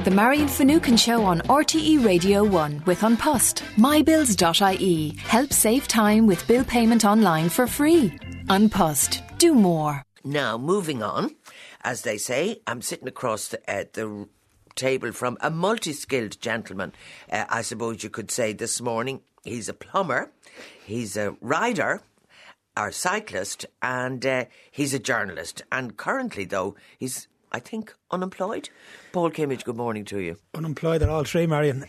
The Marion Finucane Show on RTE Radio 1 with An Post. mybills.ie. Help save time with bill payment online for free. An Post. Do more. Now, moving on, as they say, I'm sitting across the table from a multi-skilled gentleman, I suppose you could say, this morning. He's a plumber, he's a rider, or cyclist, and he's a journalist. And currently, though, he's, I think, unemployed. Paul Kimmage, good morning to you. Unemployed at all three, Marion.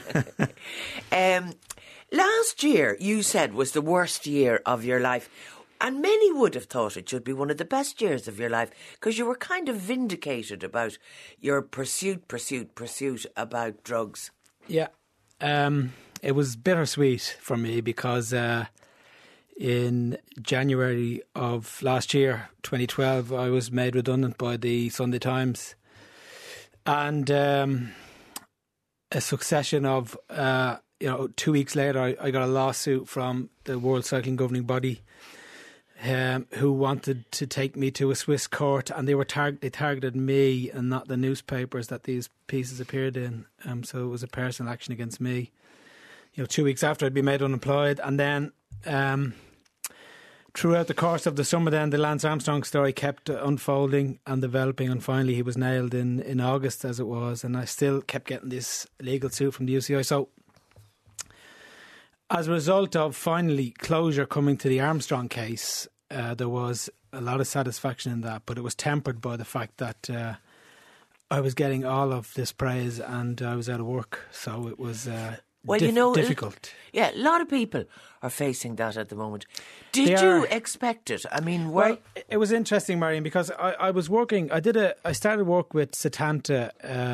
Last year, you said, was the worst year of your life. And many would have thought it should be one of the best years of your life because you were kind of vindicated about your pursuit about drugs. Yeah. It was bittersweet for me because in January of last year, 2012, I was made redundant by the Sunday Times. And a succession of, 2 weeks later, I got a lawsuit from the World Cycling Governing Body who wanted to take me to a Swiss court, and they targeted me and not the newspapers that these pieces appeared in. So it was a personal action against me. 2 weeks after I'd been made unemployed, and then throughout the course of the summer, then the Lance Armstrong story kept unfolding and developing, and finally he was nailed in August, as it was, and I still kept getting this legal suit from the UCI. So, as a result of finally closure coming to the Armstrong case, there was a lot of satisfaction in that, but it was tempered by the fact that I was getting all of this praise and I was out of work, so it was difficult. Yeah, a lot of people are facing that at the moment. Did you expect it? I mean, well, it was interesting, Marion, because I was working. I started work with Setanta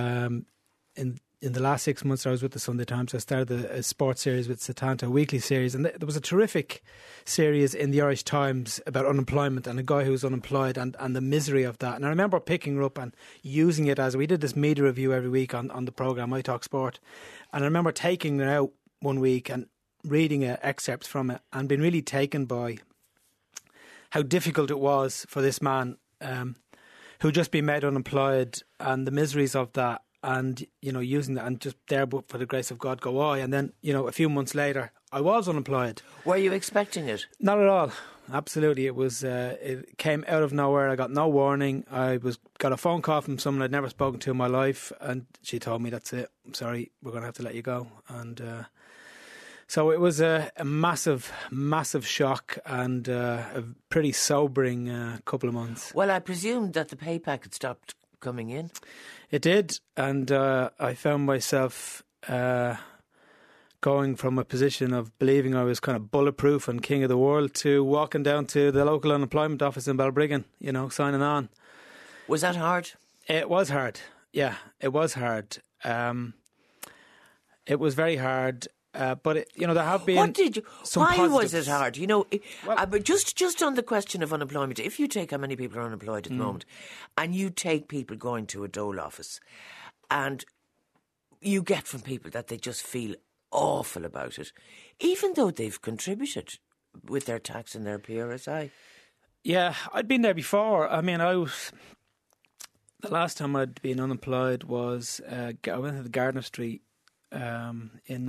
in the last 6 months. I was with the Sunday Times. I started a sports series with Setanta, a weekly series, and there was a terrific series in the Irish Times about unemployment and a guy who was unemployed and the misery of that. And I remember picking her up and using it as we did this media review every week on the programme I Talk Sport. And I remember taking it out one week and reading excerpts from it and being really taken by how difficult it was for this man who'd just been made unemployed and the miseries of that, and using that and just there, but for the grace of God go I. And then a few months later I was unemployed. Were you expecting it? Not at all. Absolutely. It was it came out of nowhere. I got no warning. Got a phone call from someone I'd never spoken to in my life, and she told me, that's it, I'm sorry, we're going to have to let you go. And so it was a massive shock and a pretty sobering couple of months. Well, I presume that the pay packet stopped coming in. It did, and I found myself going from a position of believing I was kind of bulletproof and king of the world to walking down to the local unemployment office in Balbriggan, signing on. Was that hard? It was hard. Yeah, it was hard. It was very hard. But there have been. Why was it hard? But just on the question of unemployment, if you take how many people are unemployed at the moment, and you take people going to a dole office, and you get from people that they just feel awful about it, even though they've contributed with their tax and their PRSI. Yeah, I'd been there before. I mean, the last time I'd been unemployed was I went to the Gardner Street in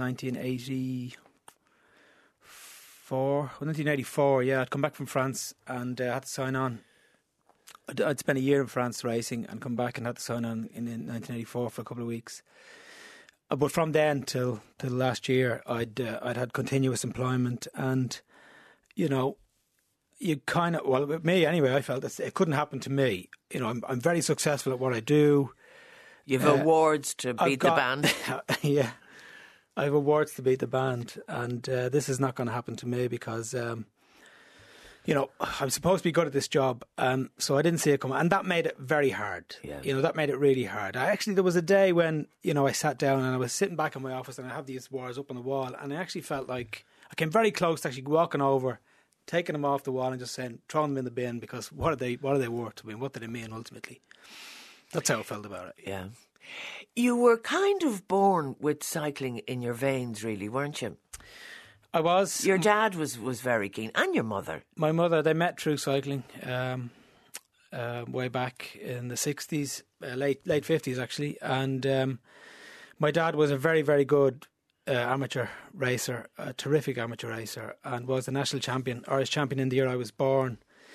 1984. Yeah, I'd come back from France and had to sign on. I'd spent a year in France racing and come back and had to sign on in 1984 for a couple of weeks. But from then till last year, I'd had continuous employment, and you kind of, well, with me anyway, I felt that it couldn't happen to me. I'm very successful at what I do. You've awards to beat the band. Yeah, I have awards to beat the band, and this is not going to happen to me because, I'm supposed to be good at this job, so I didn't see it coming, and that made it very hard. Yeah. That made it really hard. There was a day when, I sat down and I was sitting back in my office and I have these awards up on the wall, and I actually felt like I came very close to actually walking over, taking them off the wall and just saying, throwing them in the bin, because what are they worth? I mean, what do they mean ultimately? That's how I felt about it. Yeah. You were kind of born with cycling in your veins, really, weren't you? I was. Your dad was very keen, and your mother. My mother, they met through cycling. way back in the 60s, late 50s actually. And my dad was a very, very good amateur racer, a terrific amateur racer, and was the national champion, Irish champion in the year I was born.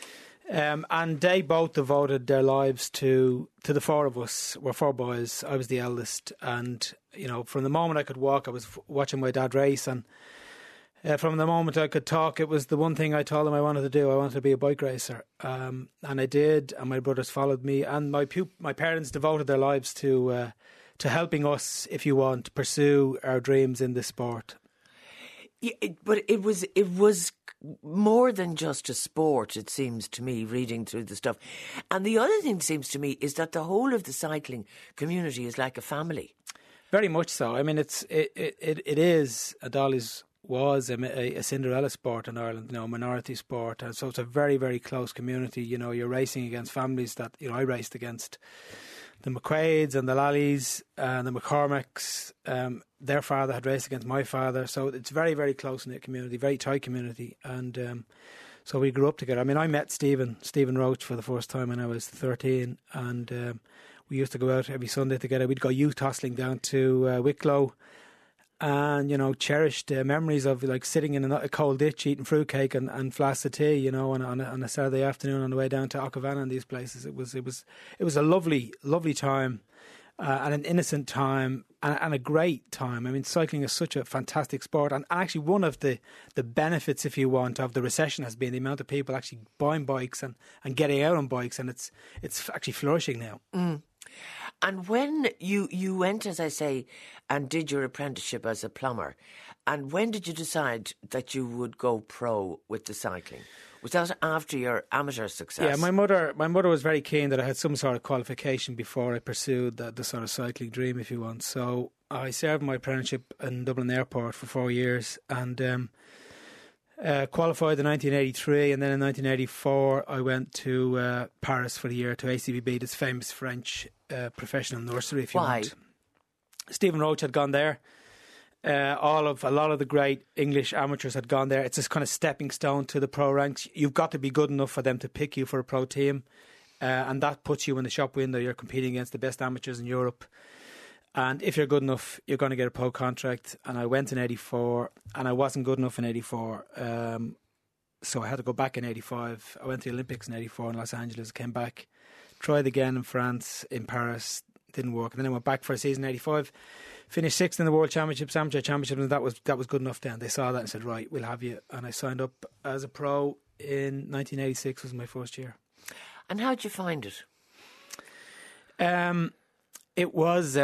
And they both devoted their lives to the four of us. We're four boys. I was the eldest. And, you know, from the moment I could walk, I was watching my dad race. And from the moment I could talk, it was the one thing I told him I wanted to do. I wanted to be a bike racer. And I did. And my brothers followed me. And my parents devoted their lives to helping us, if you want, pursue our dreams in this sport. Yeah, but it was more than just a sport, it seems to me, reading through the stuff. And the other thing seems to me is that the whole of the cycling community is like a family. Very much so. I mean, it is, Dolly's was a Cinderella sport in Ireland, you know, a minority sport. And so it's a very, very close community. You know, you're racing against families that, you know, I raced against the McQuaids and the Lallies and the McCormicks. Their father had raced against my father. So it's very, very close-knit community, very tight community. And so we grew up together. I mean, I met Stephen Roach for the first time when I was 13. And we used to go out every Sunday together. We'd go youth tossling down to Wicklow. And, you know, cherished memories of like sitting in a cold ditch eating fruitcake and flasks of tea, you know, on a Saturday afternoon on the way down to Ockavana and these places. It was a lovely, lovely time and an innocent time and a great time. I mean, cycling is such a fantastic sport. And actually one of the benefits, if you want, of the recession has been the amount of people actually buying bikes and getting out on bikes. And it's actually flourishing now. Mm. And when you went, as I say, and did your apprenticeship as a plumber, and when did you decide that you would go pro with the cycling? Was that after your amateur success? Yeah, my mother was very keen that I had some sort of qualification before I pursued the sort of cycling dream, if you want. So I served my apprenticeship in Dublin Airport for 4 years and qualified in 1983, and then in 1984 I went to Paris for the year to ACVB, this famous French professional nursery, if you want. Stephen Roach had gone there. A lot of the great English amateurs had gone there. It's this kind of stepping stone to the pro ranks. You've got to be good enough for them to pick you for a pro team, and that puts you in the shop window. You're competing against the best amateurs in Europe. And if you're good enough, you're going to get a pro contract. And I went in 84, and I wasn't good enough in 84. So I had to go back in 85. I went to the Olympics in 84 in Los Angeles, came back, tried again in France, in Paris, didn't work. And then I went back for a season in 85, finished sixth in the World Championships, Amateur Championships, and that was good enough then. They saw that and said, right, we'll have you. And I signed up as a pro in 1986, was my first year. And how'd you find it? It was,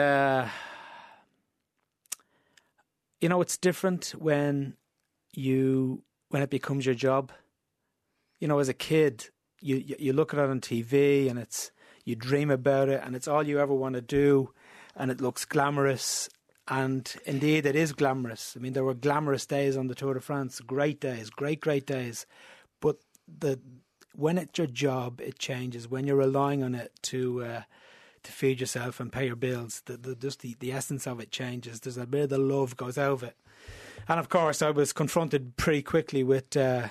it's different when it becomes your job. You know, as a kid, you look at it on TV and you dream about it and it's all you ever want to do and it looks glamorous. And indeed, it is glamorous. I mean, there were glamorous days on the Tour de France, great days, great days. But when it's your job, it changes. When you're relying on it to feed yourself and pay your bills, the essence of it changes. There's a bit of the love goes out of it. And of course, I was confronted pretty quickly with the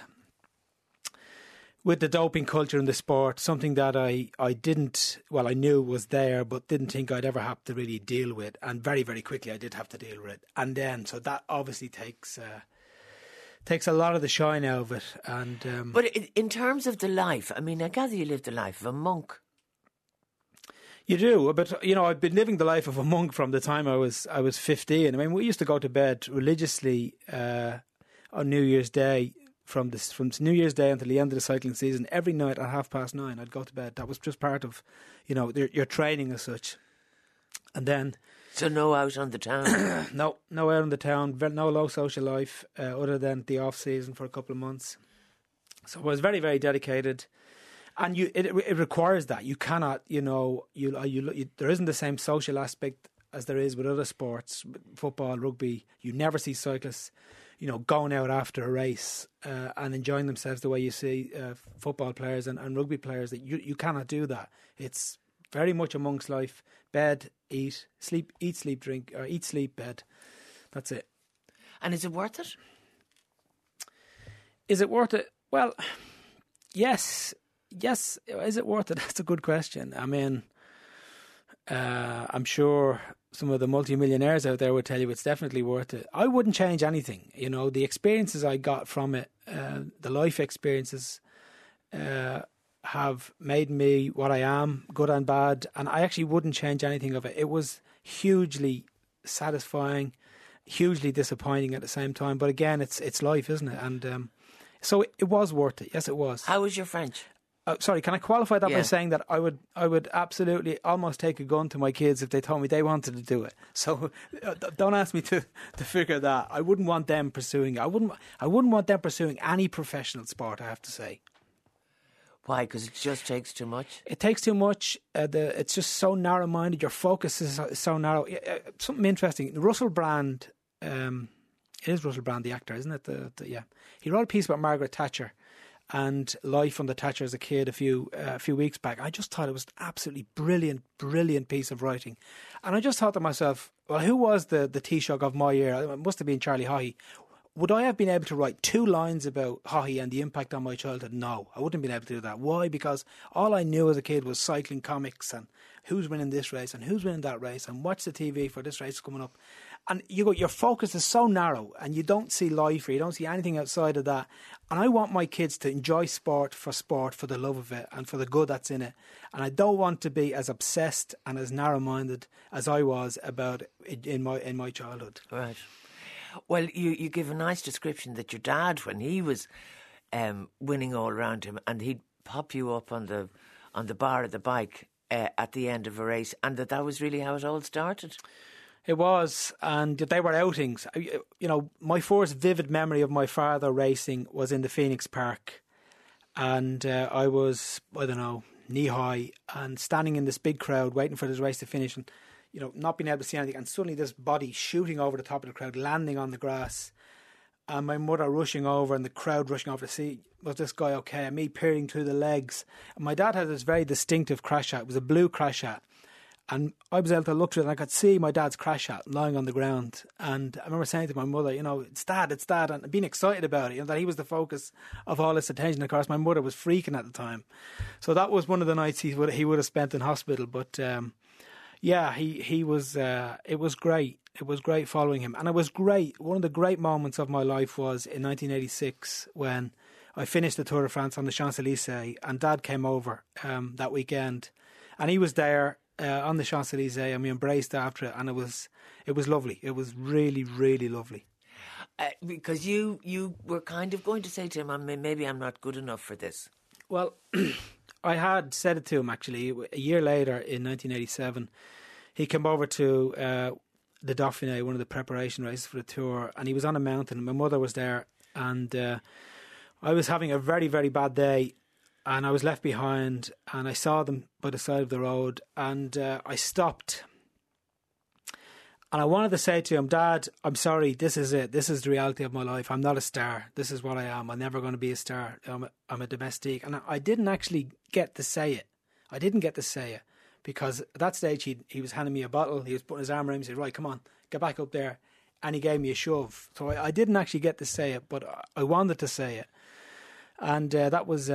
doping culture in the sport, something that I knew was there, but didn't think I'd ever have to really deal with. And very, very quickly I did have to deal with it. And then, so that obviously takes a lot of the shine out of it. And But in terms of the life, I mean, I gather you lived the life of a monk. You do, but I've been living the life of a monk from the time I was 15. I mean, we used to go to bed religiously on New Year's Day. From New Year's Day until the end of the cycling season, every night at 9:30, I'd go to bed. That was just part of, your training as such. And then, so no out on the town. no out on the town. No low social life other than the off season for a couple of months. So I was very, very dedicated. And it requires that. You cannot, there isn't the same social aspect as there is with other sports, football, rugby. You never see cyclists, going out after a race and enjoying themselves the way you see football players and rugby players. That you cannot do that. It's very much a monk's life. Bed, eat, sleep, drink, or eat, sleep, bed. That's it. And is it worth it? Is it worth it? Well, yes. Yes, is it worth it? That's a good question. I mean, I'm sure some of the multimillionaires out there would tell you it's definitely worth it. I wouldn't change anything. You know, the experiences I got from it, the life experiences, have made me what I am, good and bad, and I actually wouldn't change anything of it. It was hugely satisfying, hugely disappointing at the same time. But again, it's life, isn't it? And so it was worth it. Yes, it was. How was your French? Sorry, can I qualify that by saying that I would absolutely almost take a gun to my kids if they told me they wanted to do it. So don't ask me to figure that. I wouldn't want them pursuing it. I wouldn't want them pursuing any professional sport, I have to say. Why? Because it just takes too much? It takes too much. It's just so narrow-minded. Your focus is so narrow. Something interesting. Russell Brand, it is Russell Brand, the actor, isn't it? Yeah. He wrote a piece about Margaret Thatcher and life under Thatcher as a kid a few weeks back. I just thought it was an absolutely brilliant piece of writing. And I just thought to myself, well, who was the Taoiseach of my era? It must have been Charlie Haughey. Would I have been able to write 2 lines about Haughey and the impact on my childhood? No, I wouldn't have been able to do that. Why? Because all I knew as a kid was cycling comics and who's winning this race and who's winning that race and watch the TV for this race coming up. And your focus is so narrow and you don't see life or you don't see anything outside of that. And I want my kids to enjoy sport, for the love of it and for the good that's in it. And I don't want to be as obsessed and as narrow-minded as I was about it in my childhood. Right. Well, you give a nice description that your dad, when he was winning all around him, and he'd pop you up on the bar of the bike at the end of a race, and that was really how it all started. It was, and they were outings. You know, my first vivid memory of my father racing was in the Phoenix Park, and I was, I don't know, knee high, and standing in this big crowd waiting for this race to finish, and you know, not being able to see anything, and suddenly this body shooting over the top of the crowd, landing on the grass, and my mother rushing over and the crowd rushing over to see, was this guy okay, and me peering through the legs. And my dad had this very distinctive crash hat. It was a blue crash hat, and I was able to look through it and I could see my dad's crash hat lying on the ground. And I remember saying to my mother, you know, it's dad, and being excited about it, you know, that he was the focus of all this attention. Of course, my mother was freaking at the time, so that was one of the nights he would have spent in hospital. But yeah, he was. It was great. It was great following him, and it was great. One of the great moments of my life was in 1986 when I finished the Tour de France on the Champs-Élysées, and Dad came over that weekend, and he was there on the Champs-Élysées, and we embraced after it, and it was lovely. It was really, really lovely. Because you were kind of going to say to him, maybe I'm not good enough for this. Well, I had said it to him actually a year later in 1987. He came over to the Dauphiné, one of the preparation races for the Tour, and he was on a mountain, and my mother was there, and I was having a very, very bad day, and I was left behind, and I saw them by the side of the road, and I stopped. And I wanted to say to him, Dad, I'm sorry, this is it. This is the reality of my life. I'm not a star. This is what I am. I'm never going to be a star. I'm a domestique. And I didn't actually get to say it. I didn't get to say it because at that stage he was handing me a bottle. He was putting his arm around me. He said, right, come on, get back up there. And he gave me a shove. So I didn't actually get to say it, but I wanted to say it. And that was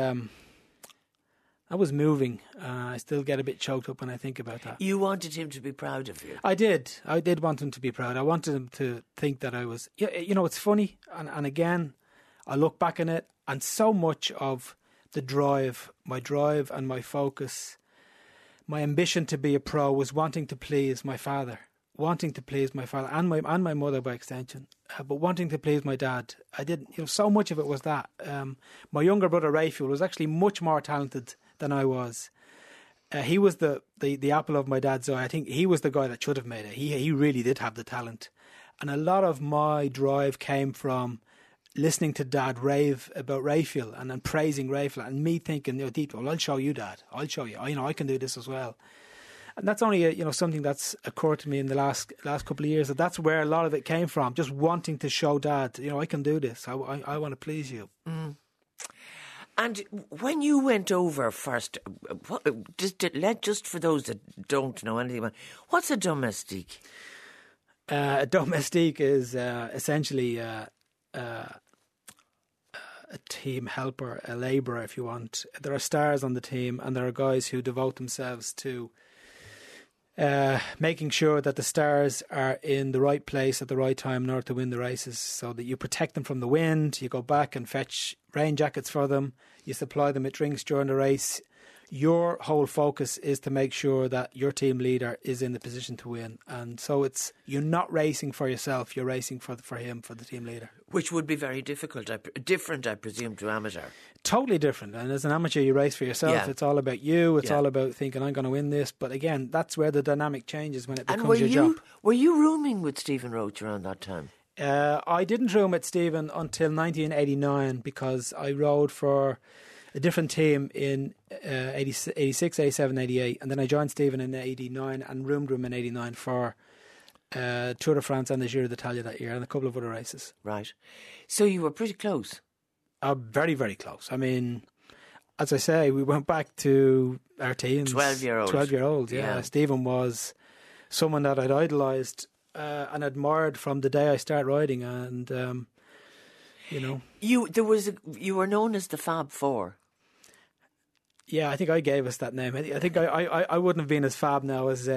moving. I still get a bit choked up when I think about that. You wanted him to be proud of you. I did want him to be proud. I wanted him to think that I was... You know, it's funny. And again, I look back on it, and so much of the drive, my drive and my focus, my ambition to be a pro was wanting to please my father. Wanting to please my father and my mother by extension, but wanting to please my dad. I did, so much of it was that. My younger brother Raphael was actually much more talented than I was. He was the apple of my dad's eye. I think he was the guy that should have made it. He really did have the talent, and a lot of my drive came from listening to Dad rave about Raphael and praising Raphael, and me thinking, deep, well, I'll show you, Dad. I'll show you. I can do this as well. And that's only something that's occurred to me in the last couple of years. That's where a lot of it came from. Just wanting to show Dad, I can do this. I want to please you. Mm. And when you went over first, just for those that don't know anything, what's a domestique? A domestique is essentially a team helper, a labourer, if you want. There are stars on the team, and there are guys who devote themselves to making sure that the stars are in the right place at the right time in order to win the races, so that you protect them from the wind, you go back and fetch rain jackets for them, you supply them with drinks during the race. Your whole focus is to make sure that your team leader is in the position to win. And so you're not racing for yourself, you're racing for him, for the team leader. Which would be very different, I presume, to amateur. Totally different. And as an amateur, you race for yourself. Yeah. It's all about you. It's all about thinking, I'm going to win this. But again, that's where the dynamic changes when it becomes your job. Were you rooming with Stephen Roche around that time? I didn't room with Stephen until 1989 because I rode for a different team in 86, 87, 88. And then I joined Stephen in 89 and roomed him in 89 for Tour de France and the Giro d'Italia that year and a couple of other races. Right. So you were pretty close. Very, very close. I mean, as I say, we went back to our teens. 12-year-olds. 12-year-olds, yeah. Stephen was someone that I'd idolised and admired from the day I started riding. And, you know. You were known as the Fab Four. Yeah, I think I gave us that name. I think I wouldn't have been as fab now as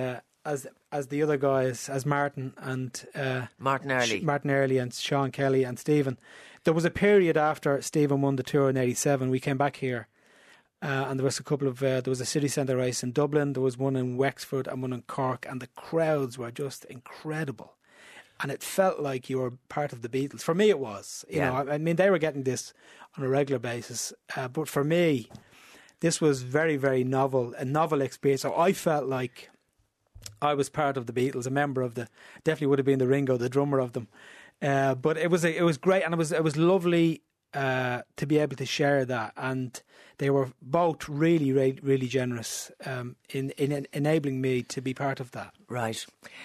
the other guys, as Martin and Martin Early and Sean Kelly and Stephen. There was a period after Stephen won the Tour in 87. We came back here, and there was a couple of there was a city centre race in Dublin. There was one in Wexford and one in Cork, and the crowds were just incredible. And it felt like you were part of the Beatles. For me, it was. You know, I mean, they were getting this on a regular basis, but for me, this was very, very novel, a novel experience. So I felt like I was part of the Beatles, a member of definitely would have been the Ringo, the drummer of them. But it was great, and it was lovely to be able to share that. And they were both really, really, really generous in enabling me to be part of that. Right.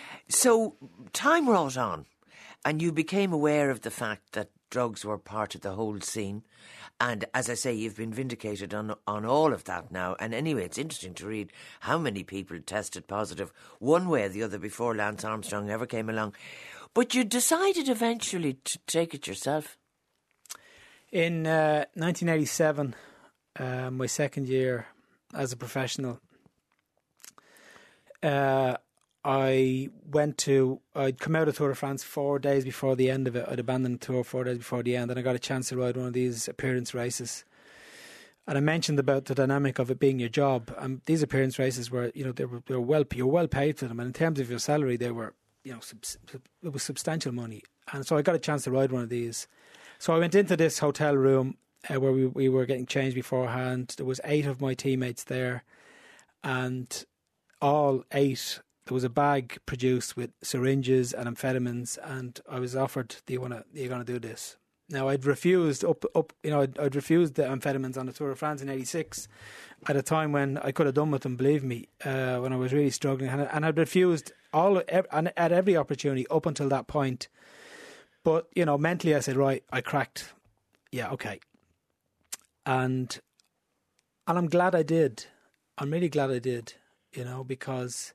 So time rolled on, and you became aware of the fact that drugs were part of the whole scene. And as I say, you've been vindicated on all of that now. And anyway, it's interesting to read how many people tested positive one way or the other before Lance Armstrong ever came along. But you decided eventually to take it yourself. In 1987, my second year as a professional, I'd come out of Tour de France 4 days before the end of it. I'd abandoned the tour 4 days before the end, and I got a chance to ride one of these appearance races. And I mentioned about the dynamic of it being your job. These appearance races were, you know, you're well paid for them, and in terms of your salary, they were, you know, it was substantial money. And so I got a chance to ride one of these. So I went into this hotel room where we were getting changed beforehand. There was 8 of my teammates there, and all 8. There was a bag produced with syringes and amphetamines, and I was offered, "Are you going to do this?" Now I'd refused I'd refused the amphetamines on the Tour de France in '86, at a time when I could have done with them. Believe me, when I was really struggling, and I'd refused at every opportunity up until that point. But you know, mentally I said, right, I cracked. Yeah, okay. And I'm glad I did. I'm really glad I did. You know, because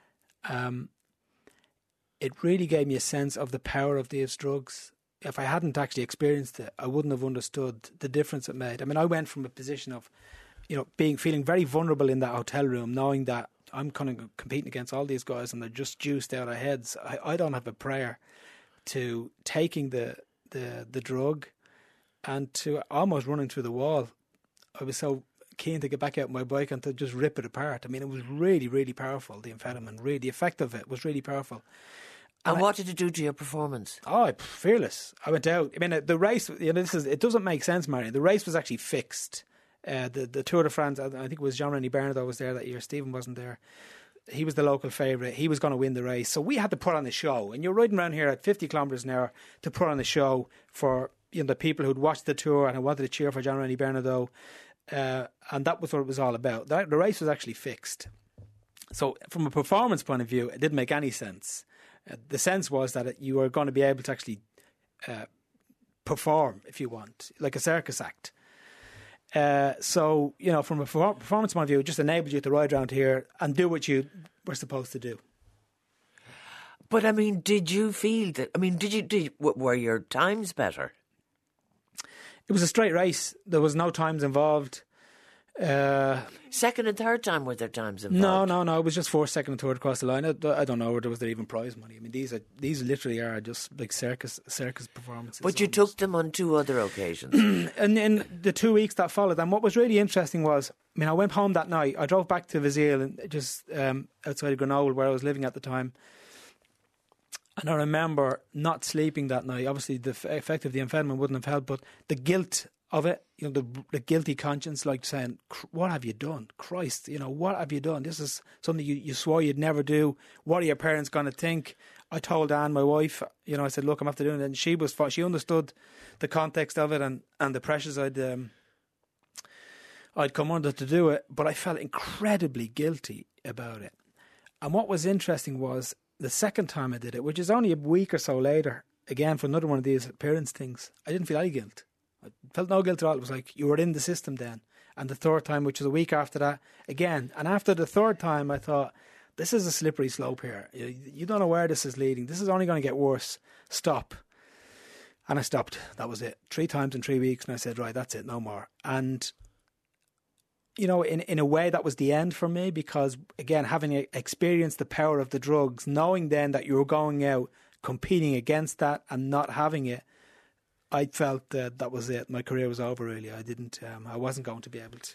it really gave me a sense of the power of these drugs. If I hadn't actually experienced it, I wouldn't have understood the difference it made. I mean, I went from a position of, you know, feeling very vulnerable in that hotel room, knowing that I'm kind of competing against all these guys and they're just juiced out of heads. I don't have a prayer, to taking the drug and to almost running through the wall. I was so keen to get back out my bike and to just rip it apart. I mean, it was really, really powerful, the amphetamine. Really, the effect of it was really powerful. And what did it do to your performance? Oh, fearless. I went out. I mean, the race, you know, it doesn't make sense, Marion. The race was actually fixed. The Tour de France, I think it was Jean-René Bernardot was there that year. Stephen wasn't there. He was the local favourite. He was going to win the race. So we had to put on the show. And you're riding around here at 50 kilometres an hour to put on the show for, you know, the people who'd watched the tour and who wanted to cheer for Jean-René Bernardot. And that was what it was all about. The race was actually fixed. So from a performance point of view, it didn't make any sense. The sense was that you were going to be able to actually perform, if you want, like a circus act. So, you know, from a performance point of view, it just enabled you to ride around here and do what you were supposed to do. But, I mean, did you feel that, were your times better? It was a straight race. There was no times involved. Second and third time, were there times involved? No. It was just first, second and third across the line. I don't know whether was there even prize money. I mean, these literally are just like circus performances. But you took them on 2 other occasions. And in the 2 weeks that followed, and what was really interesting was, I mean, I went home that night. I drove back to Vizille, and just outside of Grenoble, where I was living at the time. And I remember not sleeping that night. Obviously, the effect of the amphetamine wouldn't have helped, but the guilt of it, you know, the guilty conscience, like saying, what have you done? Christ, you know, what have you done? This is something you swore you'd never do. What are your parents going to think? I told Anne, my wife, you know, I said, look, I'm after doing it. And she understood the context of it and the pressures I'd come under to do it. But I felt incredibly guilty about it. And what was interesting was the second time I did it, which is only a week or so later, again, for another one of these appearance things, I didn't feel any guilt. I felt no guilt at all. It was like, you were in the system then. And the third time, which was a week after that, again. And after the third time, I thought, this is a slippery slope here. You don't know where this is leading. This is only going to get worse. Stop. And I stopped. That was it. 3 times in 3 weeks. And I said, right, that's it, no more. And, you know, in a way, that was the end for me because, again, having experienced the power of the drugs, knowing then that you were going out competing against that and not having it, I felt that was it. My career was over, really. I wasn't going to be able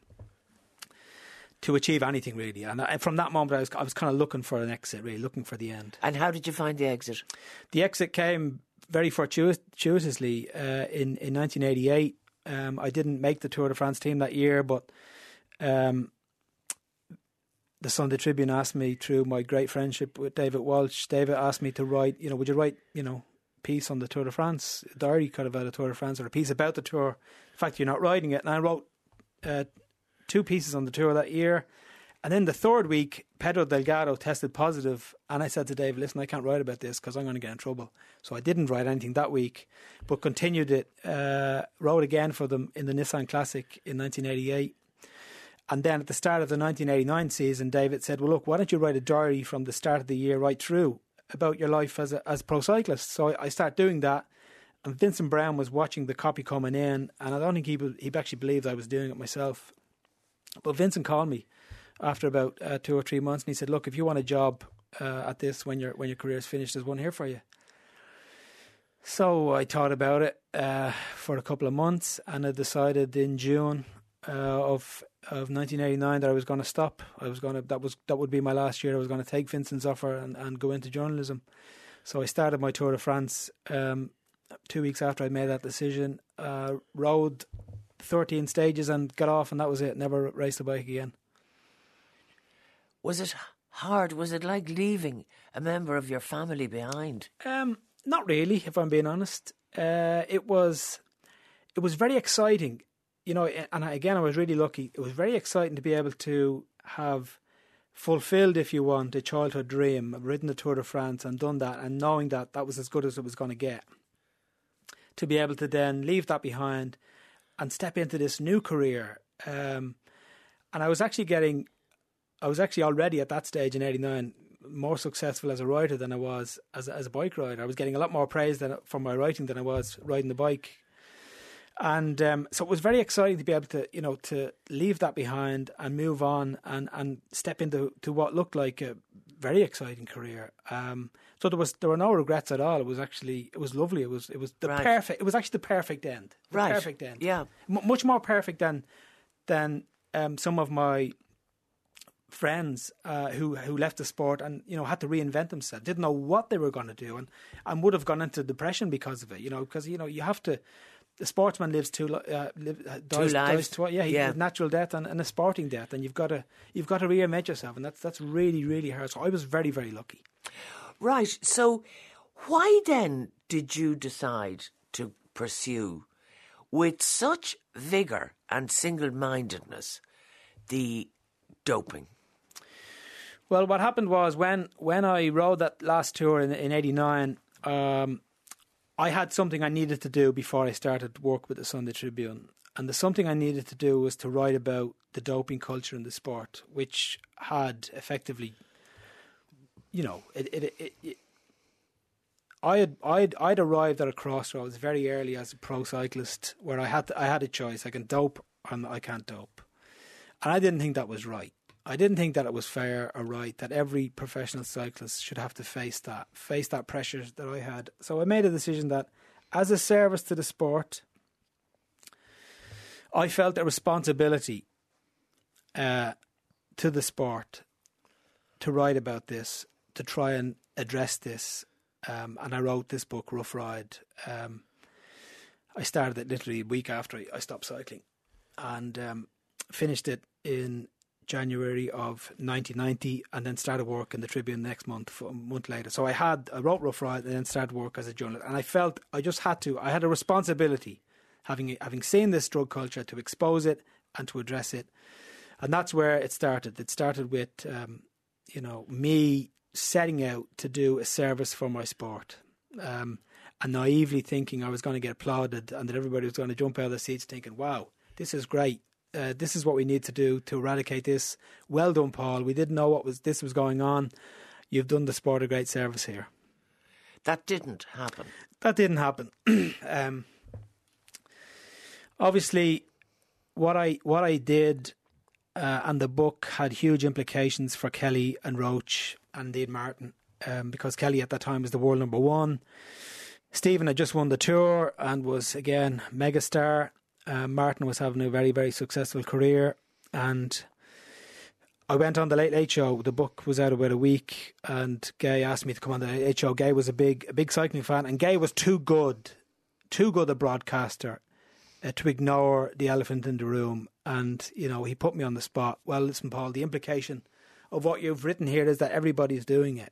to achieve anything, really. And from that moment, I was kind of looking for an exit, really, looking for the end. And how did you find the exit? The exit came very fortuitously in 1988. I didn't make the Tour de France team that year, but the Sunday Tribune asked me, through my great friendship with David Walsh, David asked me to write, would you write, piece on the Tour de France, a diary kind of about the Tour de France, or a piece about the Tour. In fact, you're not writing it. And I wrote 2 pieces on the Tour that year. And then the third week, Pedro Delgado tested positive. And I said to Dave, listen, I can't write about this because I'm going to get in trouble. So I didn't write anything that week, but continued it, wrote again for them in the Nissan Classic in 1988. And then at the start of the 1989 season, David said, well, look, why don't you write a diary from the start of the year right through about your life as a pro cyclist? So I started doing that. And Vincent Brown was watching the copy coming in. And I don't think he actually believed I was doing it myself. But Vincent called me after about 2 or 3 months, and he said, look, if you want a job at this when your career is finished, there's one here for you. So I thought about it for a couple of months, and I decided in June of 1989 that I was going to stop. That would be my last year. I was going to take Vincent's offer and go into journalism. So I started my Tour de France 2 weeks after I made that decision, rode 13 stages and got off, and that was it. Never raced a bike again. Was it hard? Was it like leaving a member of your family behind? Not really, if I'm being honest. It was very exciting, and again, I was really lucky. It was very exciting to be able to have fulfilled, if you want, a childhood dream, ridden the Tour de France and done that, and knowing that that was as good as it was going to get. To be able to then leave that behind and step into this new career. And I was actually already at that stage in 89 more successful as a writer than I was as a bike rider. I was getting a lot more praise for my writing than I was riding the bike. And so it was very exciting to be able to, to leave that behind and move on and step into what looked like a very exciting career. So there were no regrets at all. It was lovely. It was the right. perfect. It was actually the perfect end. Right. Perfect end. Yeah. Much more perfect than some of my friends who left the sport and had to reinvent themselves, didn't know what they were going to do, and would have gone into depression because of it. Because you have to. The sportsman lives two lives. Natural death and a sporting death, and you've got to reinvent yourself, and that's really, really hard. So I was very, very lucky. Right. So why then did you decide to pursue, with such vigour and single-mindedness, the doping? Well, what happened was when I rode that last tour in 89, I had something I needed to do before I started work with the Sunday Tribune. And the something I needed to do was to write about the doping culture in the sport, which had effectively, I'd arrived at a crossroads very early as a pro cyclist where I had a choice. I can dope and I can't dope. And I didn't think that was right. I didn't think that it was fair or right that every professional cyclist should have to face that pressure that I had. So I made a decision that as a service to the sport, I felt a responsibility to the sport to write about this, to try and address this. And I wrote this book, Rough Ride. I started it literally a week after I stopped cycling, and finished it in January of 1990, and then started work in the Tribune next month, a month later. So I wrote Rough Ride and then started work as a journalist. And I felt I had a responsibility, having seen this drug culture, to expose it and to address it. And that's where it started. It started with, me setting out to do a service for my sport, and naively thinking I was going to get applauded and that everybody was going to jump out of their seats thinking, wow, this is great. This is what we need to do to eradicate this. Well done, Paul. We didn't know this was going on. You've done the sport a great service here. That didn't happen. That didn't happen. Obviously, what I did and the book had huge implications for Kelly and Roach and indeed Martin, because Kelly at that time was the world number one. Stephen had just won the Tour and was again megastar. Martin was having a very, very successful career, and I went on the Late Late Show. The book was out about a week, and Gay asked me to come on the Late Late Show. Gay was a big cycling fan, and Gay was too good a broadcaster to ignore the elephant in the room. And he put me on the spot. Well, listen, Paul, the implication of what you've written here is that everybody's doing it.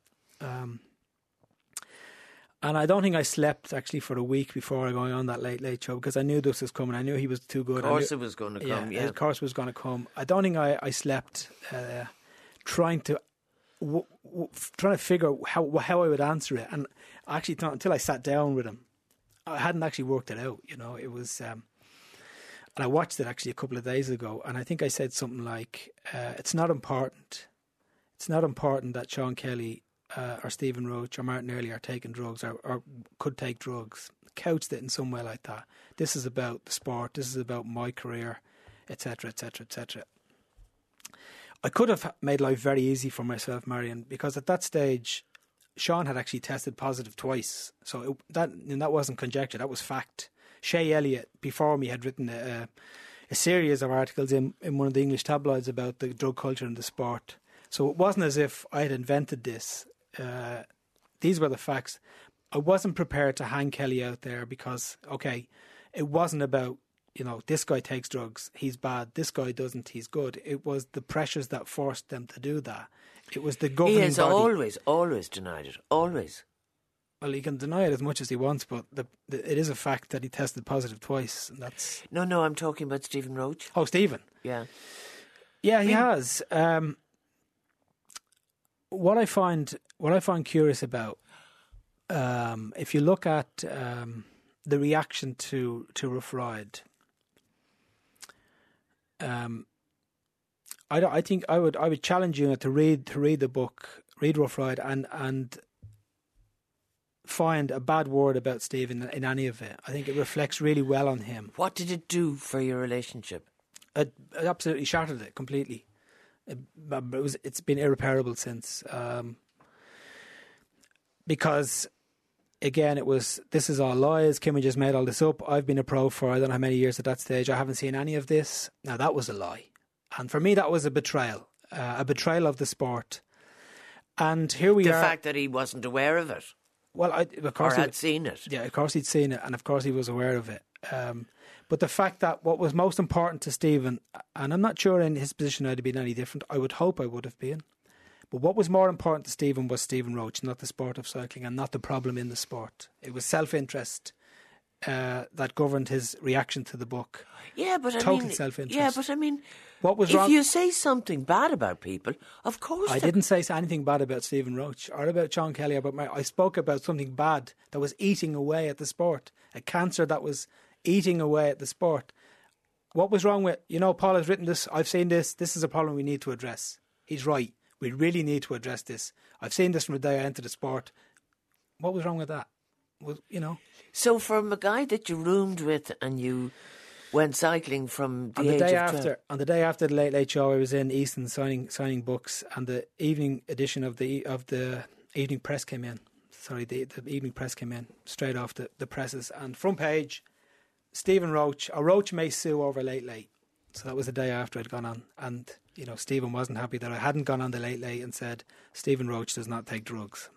And I don't think I slept actually for a week before going on that Late Late Show, because I knew this was coming. I knew he was too good. Of course it was going to come, yeah. Of course it was going to come. I don't think I slept trying to figure how I would answer it. And I actually thought, until I sat down with him, I hadn't actually worked it out. It was... and I watched it actually a couple of days ago, and I think I said something like, it's not important. It's not important that Sean Kelly or Stephen Roach or Martin Early are taking drugs or could take drugs. Couched it in some way like that. This is about the sport. This is about my career, etc., etc., etc. I could have made life very easy for myself, Marion, because at that stage, Sean had actually tested positive twice. So that wasn't conjecture. That was fact. Shay Elliott, before me, had written a series of articles in one of the English tabloids about the drug culture in the sport. So it wasn't as if I had invented this. These were the facts. I wasn't prepared to hang Kelly out there because, okay, it wasn't about, this guy takes drugs, he's bad, this guy doesn't, he's good. It was the pressures that forced them to do that. It was the governing body. He has always denied it, always. Well, he can deny it as much as he wants, but it is a fact that he tested positive twice. And that's... No, I'm talking about Stephen Roach. Oh, Stephen. Yeah. Yeah, he has. What I find curious about, if you look at the reaction to Rough Ride, I think I would challenge you to read the book, read Rough Ride, and find a bad word about Stephen in any of it. I think it reflects really well on him. What did it do for your relationship? It absolutely shattered it completely. It's been irreparable since. Because, again, this is all lies. Kimmy just made all this up. I've been a pro for I don't know how many years at that stage. I haven't seen any of this. Now, that was a lie. And for me, that was a betrayal of the sport. And here we are. The fact that he wasn't aware of it. Well, of course, or had seen it. Yeah, of course he'd seen it, and of course he was aware of it. But the fact that what was most important to Stephen, and I'm not sure in his position I'd have been any different. I would hope I would have been. But what was more important to Stephen was Stephen Roach, not the sport of cycling, and not the problem in the sport. It was self-interest that governed his reaction to the book. Yeah, but total self-interest. Yeah, but I mean, what was if wrong? you say something bad about people, of course. I didn't say anything bad about Stephen Roach or about Sean Kelly. I spoke about something bad that was eating away at the sport, a cancer that was eating away at the sport. What was wrong with, Paul has written this, I've seen this is a problem we need to address. He's right. We really need to address this. I've seen this from the day I entered the sport. What was wrong with that? So from a guy that you roomed with and you went cycling from the on the age day of after 12. on the day after the Late Late Show, I was in Easton signing books, and the evening edition of the evening press came in. Sorry, the evening press came in straight off the presses, and front page, Stephen Roach, or Roach may sue over Late Late. So that was the day after I'd gone on, and Stephen wasn't happy that I hadn't gone on the Late Late, and said Stephen Roach does not take drugs.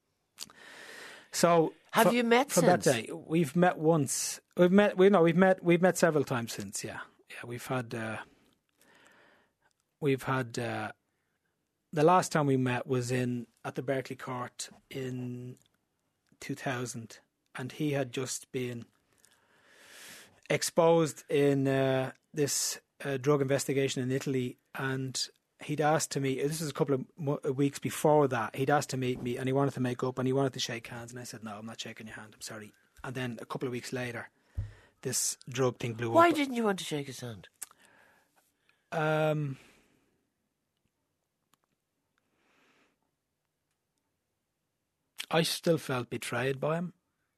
So Have you met for since? that day? We've met once. We've met several times since. Yeah. We've had the last time we met was at the Berkeley Court in 2000, and he had just been exposed in this drug investigation in Italy, and he'd asked to meet. This was a couple of weeks before that. He'd asked to meet me, and he wanted to make up, and he wanted to shake hands, and I said, "No, I'm not shaking your hand. I'm sorry." And then a couple of weeks later, this drug thing blew up. Why didn't you want to shake his hand? I still felt betrayed by him.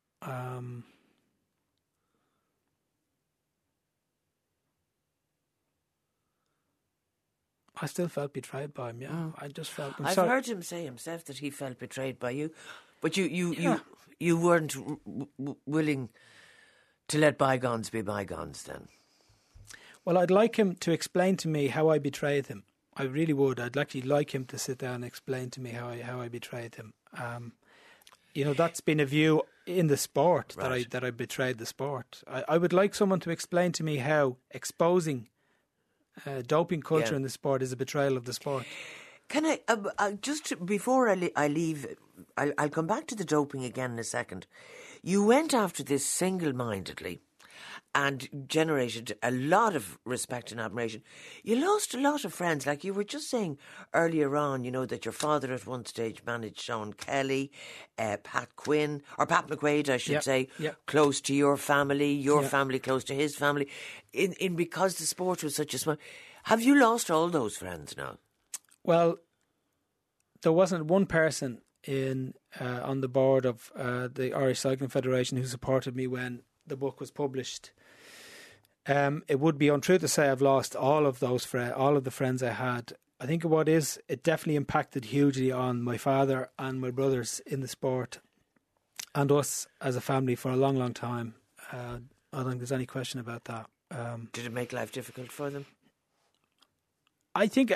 I still felt betrayed by him. Yeah, I just felt. I've heard him say himself that he felt betrayed by you, but you weren't willing to let bygones be bygones. Then, well, I'd like him to explain to me how I betrayed him. I really would. I'd actually like him to sit down and explain to me how I betrayed him. That's been a view in the sport, right, that I betrayed the sport. I would like someone to explain to me how exposing doping culture in the sport is a betrayal of the sport. Can I just before I leave? I'll come back to the doping again in a second. You went after this single-mindedly and generated a lot of respect and admiration. You lost a lot of friends. Like you were just saying earlier on, that your father at one stage managed Sean Kelly, Pat McQuaid, I should say, close to your family, your family close to his family, in because the sport was such a small. Have you lost all those friends now? Well, there wasn't one person on the board of the Irish Cycling Federation who supported me when the book was published. It would be untrue to say I've lost all of the friends I had. I think it definitely impacted hugely on my father and my brothers in the sport and us as a family for a long, long time. I don't think there's any question about that. Did it make life difficult for them? I think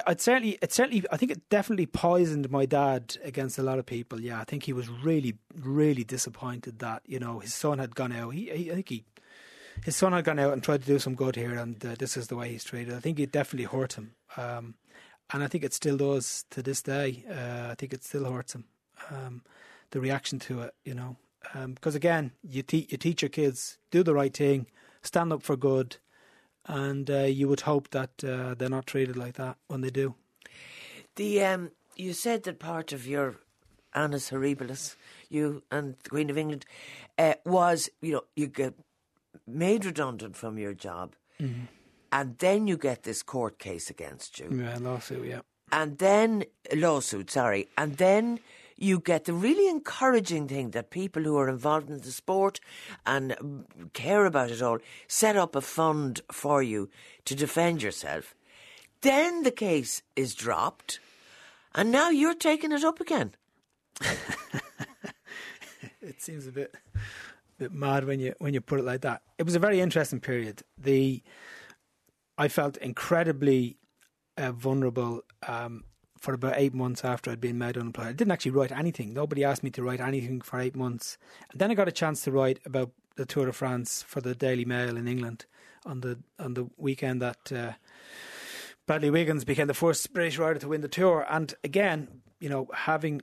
it definitely poisoned my dad against a lot of people. Yeah, I think he was really, really disappointed that his son had gone out. His son had gone out and tried to do some good here, and this is the way he's treated. I think it definitely hurt him, and I think it still does to this day. I think it still hurts him. The reaction to it, because again, you teach your kids, do the right thing, stand up for good. And you would hope that they're not treated like that when they do. You said that part of your annus horribilis, you and the Queen of England, was you get made redundant from your job, and then you get this court case against you. Yeah, lawsuit. Yeah, and then and then you get the really encouraging thing that people who are involved in the sport and care about it all set up a fund for you to defend yourself. Then the case is dropped, and now you're taking it up again. It seems a bit mad when you put it like that. It was a very interesting period. I felt incredibly vulnerable for about 8 months after I'd been made unemployed. I didn't actually write anything. Nobody asked me to write anything for 8 months. And then I got a chance to write about the Tour de France for the Daily Mail in England on the weekend that Bradley Wiggins became the first British rider to win the Tour. And again, having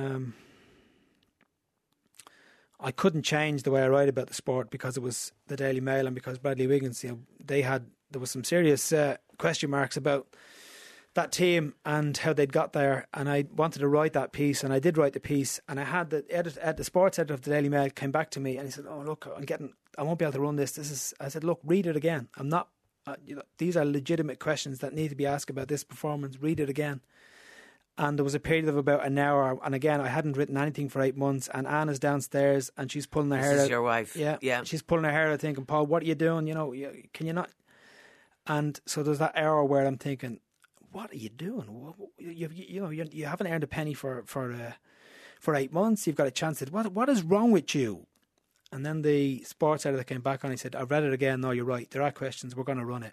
I couldn't change the way I write about the sport because it was the Daily Mail and because Bradley Wiggins, there was some serious question marks about that team and how they'd got there, and I wanted to write that piece, and I did write the piece, and I had the sports editor of the Daily Mail came back to me and he said, "Oh look, I won't be able to run this. I said, look, read it again. I'm not. These are legitimate questions that need to be asked about this performance. Read it again." And there was a period of about an hour. And again, I hadn't written anything for 8 months. And Anna's downstairs and she's pulling her hair out. This is your wife. Yeah. She's pulling her hair out thinking, Paul, what are you doing? You know, can you not? And so there's that hour where I'm thinking, what are you doing? You haven't earned a penny for 8 months. You've got a chance at what is wrong with you? And then the sports editor came back on. He said, I've read it again. No, you're right. There are questions. We're going to run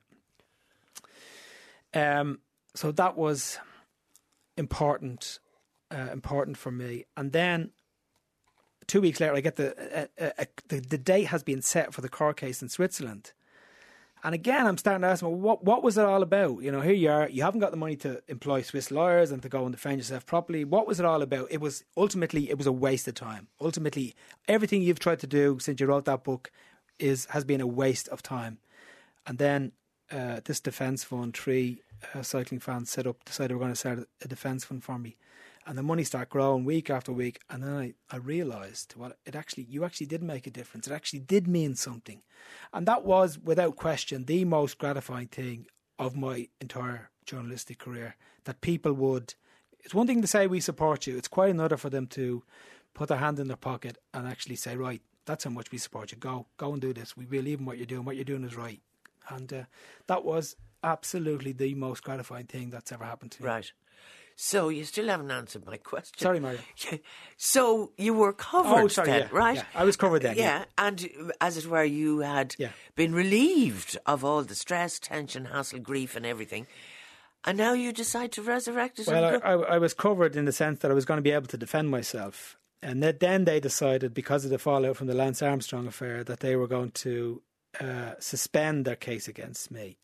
it. So that was important for me. And then 2 weeks later, I get the date has been set for the court case in Switzerland. And again, I'm starting to ask myself, what was it all about? You know, here you are, you haven't got the money to employ Swiss lawyers and to go and defend yourself properly. What was it all about? It was a waste of time. Ultimately, everything you've tried to do since you wrote that book has been a waste of time. And then this defence fund, three cycling fans decided we're going to start a defence fund for me. And the money started growing week after week. And then I realised, you actually did make a difference. It actually did mean something. And that was, without question, the most gratifying thing of my entire journalistic career. That people would... It's one thing to say we support you. It's quite another for them to put their hand in their pocket and actually say, right, that's how much we support you. Go and do this. We believe in what you're doing. What you're doing is right. And that was absolutely the most gratifying thing that's ever happened to me. Right. So you still haven't answered my question. Sorry, Mario. So you were covered then, right? Yeah. I was covered then. Yeah, and as it were, you had been relieved of all the stress, tension, hassle, grief and everything. And now you decide to resurrect it. Well, I was covered in the sense that I was going to be able to defend myself. And then they decided, because of the fallout from the Lance Armstrong affair, that they were going to suspend their case against me.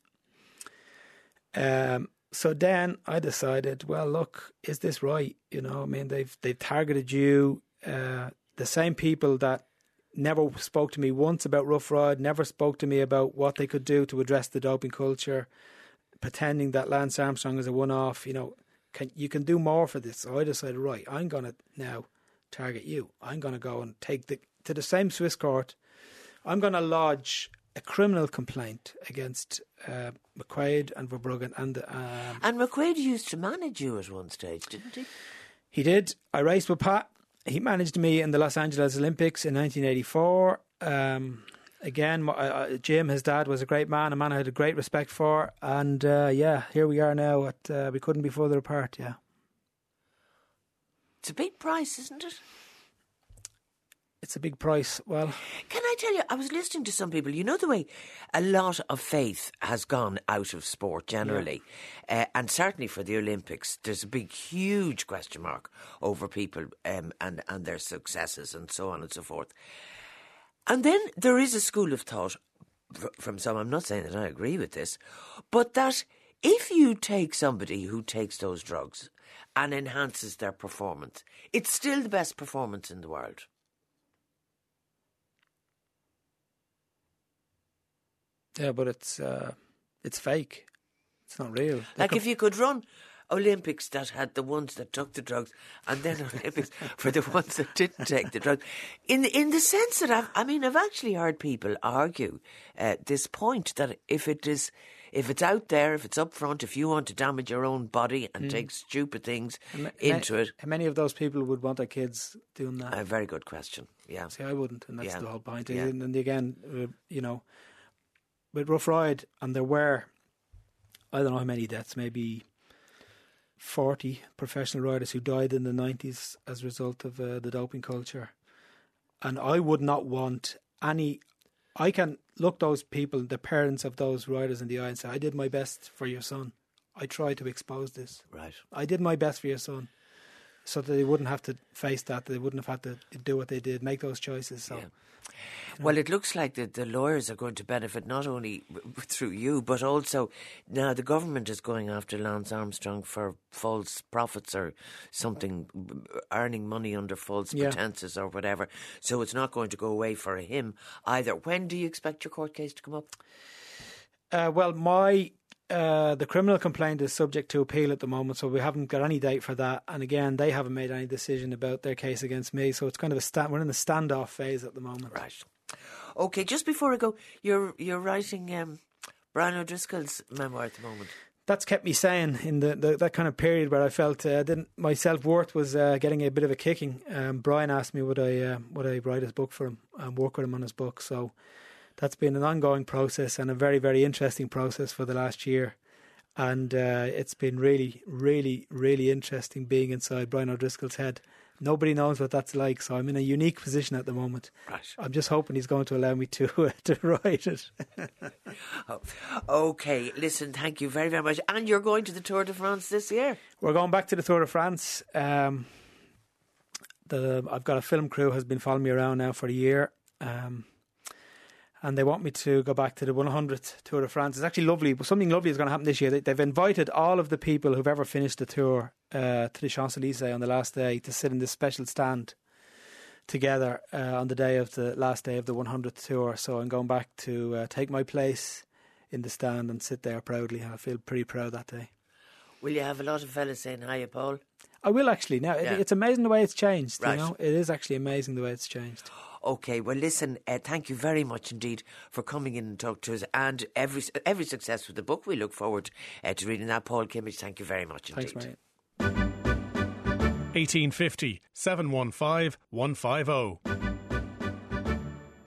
So then I decided, well, look, is this right? You know, I mean, they've targeted you. The same people that never spoke to me once about Rough Ride, never spoke to me about what they could do to address the doping culture, pretending that Lance Armstrong is a one-off. You know, you can do more for this. So I decided, right, I'm going to now target you. I'm going to go and take to the same Swiss court. I'm going to lodge a criminal complaint against McQuaid and Verbruggen. And McQuaid used to manage you at one stage, didn't he? He did. I raced with Pat. He managed me in the Los Angeles Olympics in 1984. Again, Jim, his dad, was a great man, a man I had a great respect for. And here we are now. We couldn't be further apart, yeah. It's a big price, isn't it? It's a big price. Well, can I tell you, I was listening to some people, you know the way a lot of faith has gone out of sport generally, and certainly for the Olympics, there's a big, huge question mark over people and their successes and so on and so forth. And then there is a school of thought from some, I'm not saying that I agree with this, but that if you take somebody who takes those drugs and enhances their performance, it's still the best performance in the world. Yeah, but it's fake. It's not real. Like if you could run Olympics that had the ones that took the drugs, and then Olympics for the ones that didn't take the drugs, in the sense that I've actually heard people argue this point that if it's out there, if it's up front, if you want to damage your own body and take stupid things into it, how many of those people would want their kids doing that? A very good question. Yeah, see, I wouldn't, and that's the whole point. Yeah. And again, with Rough Ride, and there were, I don't know how many deaths, maybe 40 professional riders who died in the 90s as a result of the doping culture. And I would not want any... I can look those people, the parents of those riders, in the eye and say, I did my best for your son. I tried to expose this. Right. I did my best for your son. So that they wouldn't have to face that. They wouldn't have had to do what they did, make those choices. So, Well, it looks like the lawyers are going to benefit not only through you, but also now the government is going after Lance Armstrong for false profits or something, earning money under false pretences or whatever. So it's not going to go away for him either. When do you expect your court case to come up? The criminal complaint is subject to appeal at the moment, so we haven't got any date for that. And again, they haven't made any decision about their case against me, so it's kind of we're in the standoff phase at the moment. Right. Okay, just before I go, you're writing Brian O'Driscoll's memoir at the moment. that's kept me sane in that kind of period where I felt my self-worth was getting a bit of a kicking. Brian asked me would I write his book for him and work with him on his book. So that's been an ongoing process and a very, very interesting process for the last year. And it's been really, really, really interesting being inside Brian O'Driscoll's head. Nobody knows what that's like, so I'm in a unique position at the moment. Right. I'm just hoping he's going to allow me to write it. Okay, listen, thank you very, very much. And you're going to the Tour de France this year? We're going back to the Tour de France. I've got a film crew has been following me around now for a year. And they want me to go back to the 100th Tour de France. It's actually lovely. Something lovely is going to happen this year. They've invited all of the people who've ever finished the tour to the Champs-Élysées on the last day to sit in this special stand together on the last day of the 100th tour. So I'm going back to take my place in the stand and sit there proudly. I feel pretty proud that day. Will you have a lot of fellas saying hiya, Paul? I will actually. Now, it's amazing the way it's changed. Right. You know, it is actually amazing the way it's changed. Okay, well, listen, thank you very much indeed for coming in and talk to us, and every success with the book. We look forward to reading that. Paul Kimmage, thank you very much indeed. Thanks, Marion. 1850 715 150.